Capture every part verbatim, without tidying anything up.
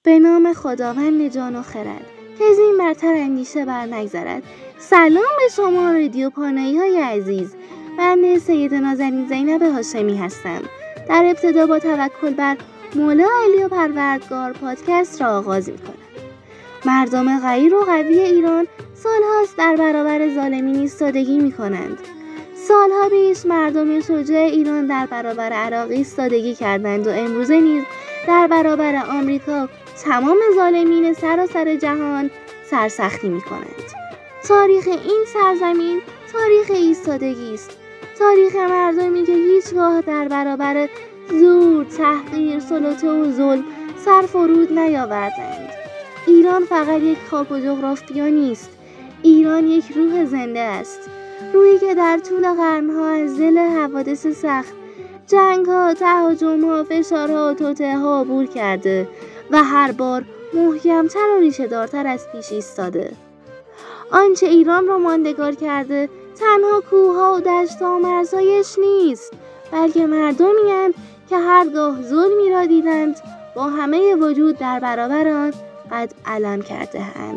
به نام خداوند جان و خرد که از این برتر اندیشه بر نگذرد. سلام به شما رادیو پانایی های عزیز. بنده سید نازنین زینب هاشمی هستم. در ابتدا با توکل بر مولا علی و پروردگار پادکست را آغاز می‌کنم. مردم غیر و قوی ایران سالهاست در برابر ظالمین ایستادگی می‌کنند. سالها پیش مردم شجاع ایران در برابر عراق ایستادگی کردند و امروزه نیز در برابر آمریکا تمام ظالمین سراسر جهان سرسختی می‌کنند. تاریخ این سرزمین تاریخ ایستادگی است. تاریخ مردمی که هیچگاه در برابر زور، تحقیر، سلطه و ظلم سر فرود نیاوردند. ایران فقط یک خاک و جغرافیا نیست. ایران یک روح زنده است. روحی که در طول قرنها از دل حوادث سخت، جنگ‌ها، تهاجم‌ها، فشارها و توطئه‌ها عبور کرده و هر بار محکم‌تر و ریشه‌دارتر از پیش ایستاده. آنچه ایران را ماندگار کرده تنها کوه‌ها و دشت‌ها و مرزهایش نیست، بلکه مردمی‌اند که هرگاه ظلمی را دیدند با همه وجود در برابر آن قد علم کرده اند.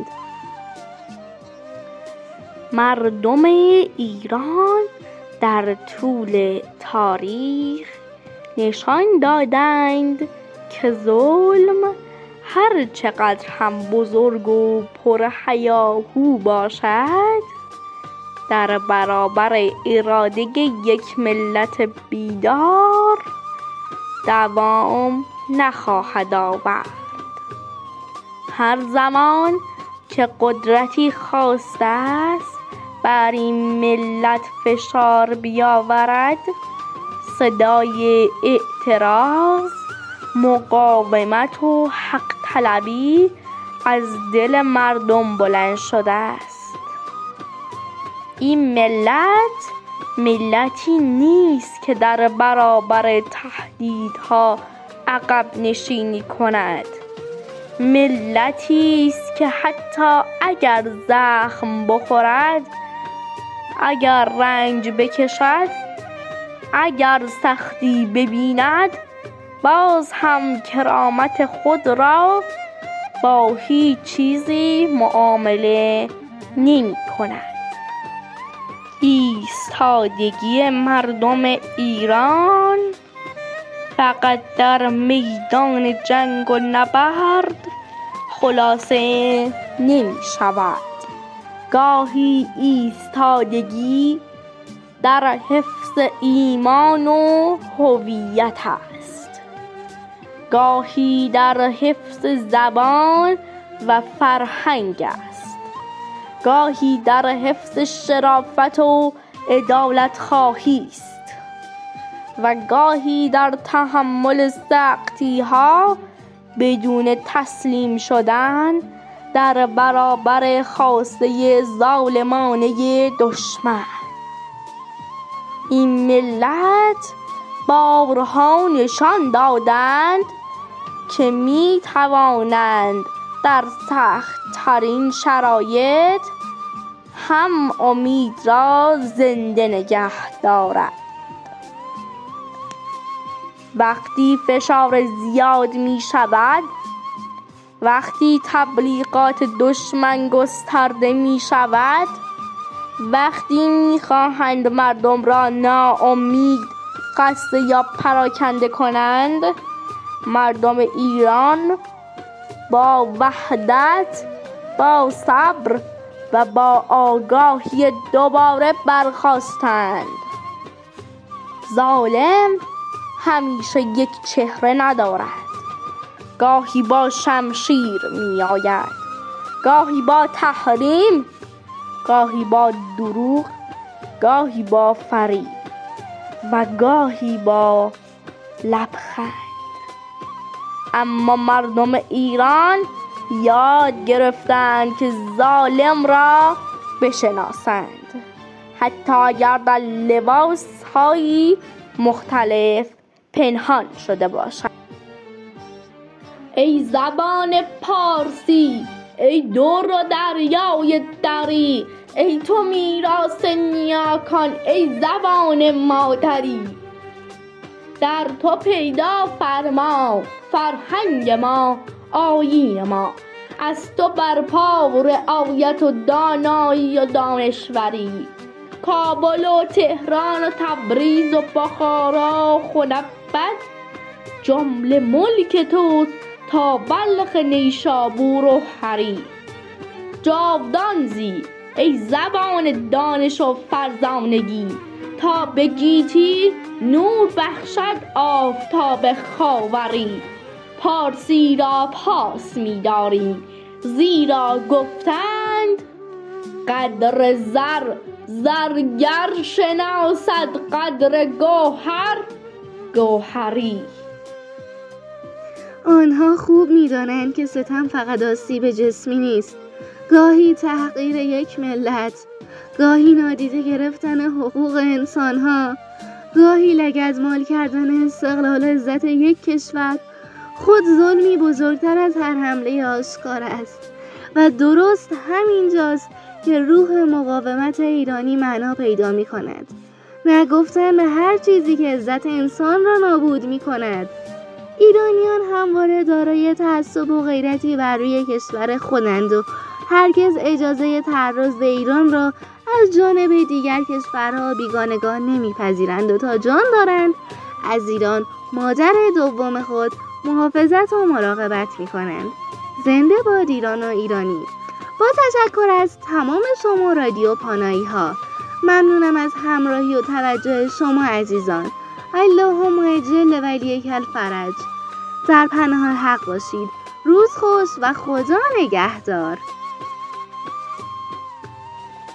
مردم ایران در طول تاریخ نشان دادند که ظلم هر چقدر هم بزرگ و پر هیاهو باشد در برابر اراده یک ملت بیدار دوام نخواهد آورد. هر زمان که قدرتی خواسته است بر این ملت فشار بیاورد، صدای اعتراض، مقاومت و حق طلبی از دل مردم بلند شده است. این ملت ملتی نیست که در برابر تهدیدها عقب نشینی کند. ملتی است که حتی اگر زخم بخورد، اگر رنج بکشد، اگر سختی ببیند، باز هم کرامت خود را با هیچ چیزی معامله نمی کند. ایستادگی مردم ایران فقط در میدان جنگ و نبرد خلاصه نمی شود. گاهی ایستادگی در حفظ ایمان و هویت است، گاهی در حفظ زبان و فرهنگ است، گاهی در حفظ شرافت و عدالت خواهی است و گاهی در تحمل سختی ها بدون تسلیم شدن در برابر خواسته ظالمانه دشمن. این ملت بارها نشان دادند که می توانند در سخت ترین شرایط هم امید را زنده نگه دارند. وقتی فشار زیاد می شود، وقتی تبلیغات دشمن گسترده می شود، وقتی می خواهند مردم را ناامید، خسته یا پراکنده کنند، مردم ایران با وحدت، با صبر و با آگاهی دوباره برخاستند. ظالم همیشه یک چهره ندارد. گاهی با شمشیر می آید، گاهی با تحریم، گاهی با دروغ، گاهی با فریب و گاهی با لبخند. اما مردم ایران یاد گرفتند که ظالم را بشناسند، حتی اگر در لباس‌های مختلف پنهان شده باشد. ای زبان پارسی، ای دور و دریای دری، ای تو میراث نیاکان، ای زبان مادری، در تو پیدا فرما فرهنگ ما، آیین ما. از تو برپا و رعایت و دانایی و دانشوری، کابل و تهران و تبریز و بخارا و خنبت، جمله ملک توست تا بلخ نیشابور و هری. جاودان زی ای زبان دانش و فرزانگی، تا به گیتی نور بخشد آفتاب خاوری. پارسی را پاس می داریم زیرا گفتند، قدر زر زرگر شناسد قدر گوهر گوهری. آنها خوب می‌دانند که ستم فقط آسیب جسمی نیست، گاهی تحقیر یک ملت، گاهی نادیده گرفتن حقوق انسانها، گاهی لگدمال کردن استقلال و عزت یک کشور خود ظلمی بزرگتر از هر حمله آشکار است. و درست همینجاست که روح مقاومت ایرانی معنا پیدا می کند. نگفتن به هر چیزی که عزت انسان را نابود می کند. ایرانیان همواره دارای تعصب و غیرتی بر روی کشور خودند و هرگز اجازه تعرض به ایران را از جانب دیگر کشورها بیگانگان نمیپذیرند و تا جان دارند از ایران مادر دوم خود محافظت و مراقبت می کنند. زنده باد ایران و ایرانی. با تشکر از تمام شما رادیو پانایی ها. ممنونم از همراهی و توجه شما عزیزان. اللهم اجل ولیک الفرج. در پناه حق باشید. روز خوش و خدا نگهدار.